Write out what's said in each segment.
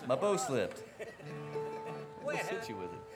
My bow slipped. We'll hit you with it.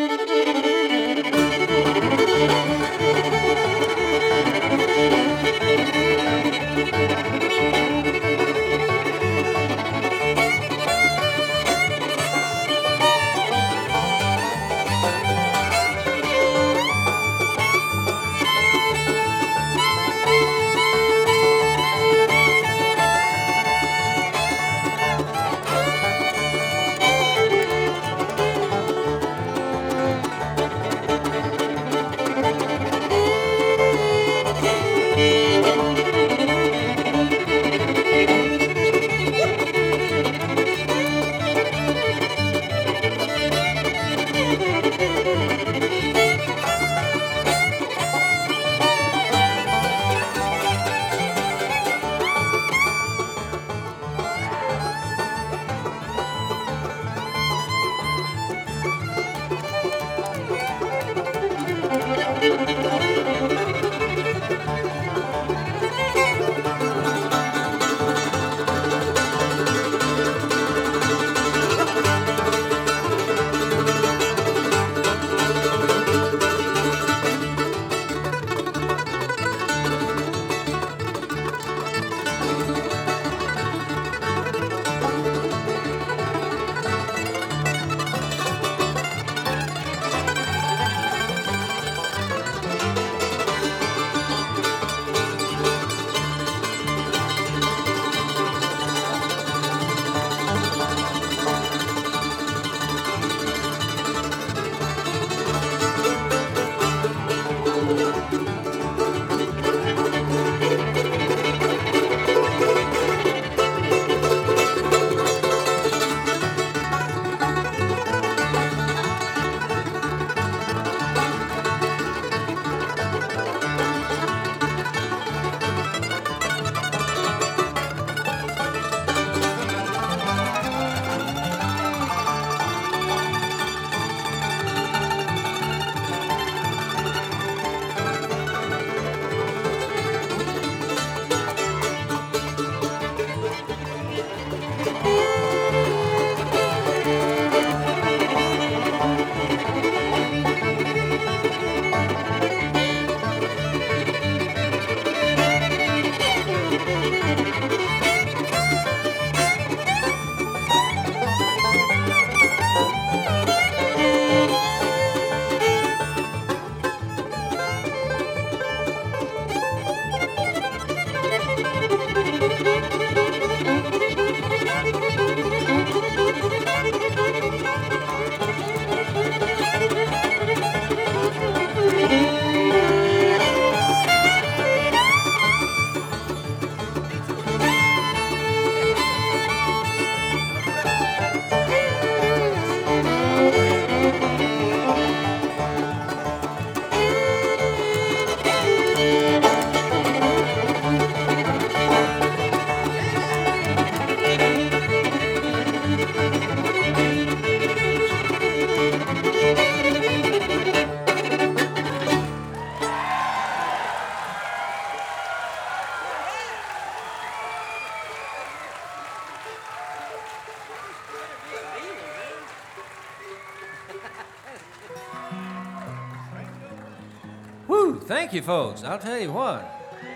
Whew, thank you, folks. I'll tell you what.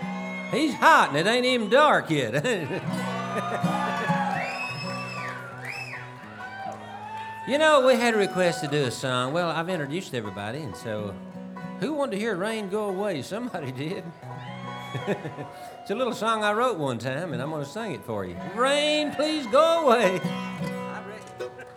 He's hot, and it ain't even dark yet. You know, we had a request to do a song. Well, I've introduced everybody, and so who wanted to hear Rain Go Away? Somebody did. It's a little song I wrote one time, and I'm going to sing it for you. Rain, please go away.